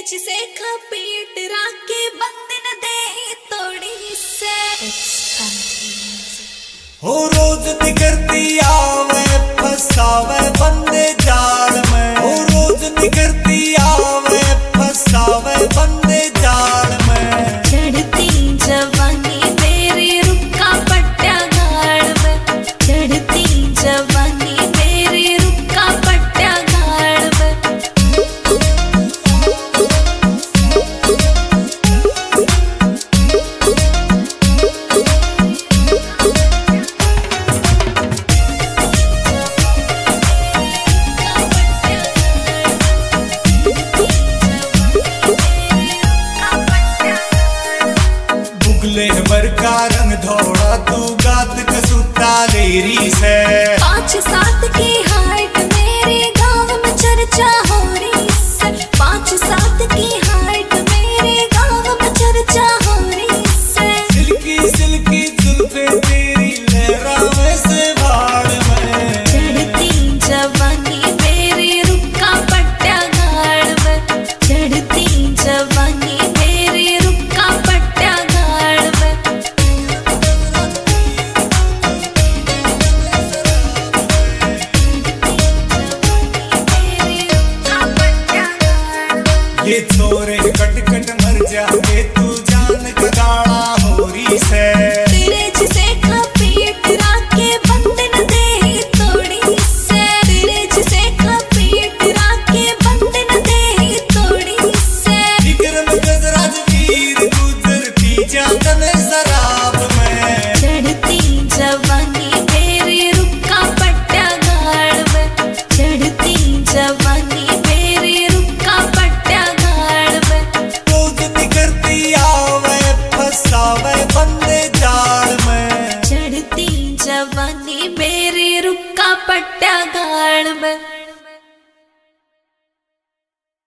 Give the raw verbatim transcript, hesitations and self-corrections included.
से खपीट राके बंदन दे तोड़ी से हो रोज दी करती आवे फसावे बंदे जाल में। हो रोज दी करती आवे फसावे बंदे जाल में। चढ़ती जवानी मेरी रुका पट्टा गाड़ में। चढ़ती जवानी मेरी रुका पट्टा गाड़ में। भर का रंग धोड़ा तू गात कसूता लेरी से। पाँच सात की हाइट मेरे गांव में चर्चा हो रही से। पाँच सात की हाइट मेरे गांव में चर्चा हो रही से। सिल्की सिल्की जुल्फे तेरी लहरावे से भाड़ में। चढ़ती जवानी मेरी रुका पट्टा गाड़ में। चढ़ती जवानी मेरी रुका पट्टा गाड़ में। ये छोरे कट कट मर जाए तू जान कदाड़ा होरी से। तेरे जिसे खपीट राके बंदन दे तोड़ी से। तेरे जिसे खपीट राके बंदन दे तोड़ी से। विक्रम गजराज वीर गुजरती जागन शराब में। चढ़ती जवानी मेरी रुका पट्टा गाड़ में। चढ़ती जवानी मेरी रुका पट्टा गाड़ में। रोज निकलती आवे फसावे बंदे जाल में। चढ़ती जवानी मेरी रुका पट्टा गाड़ में।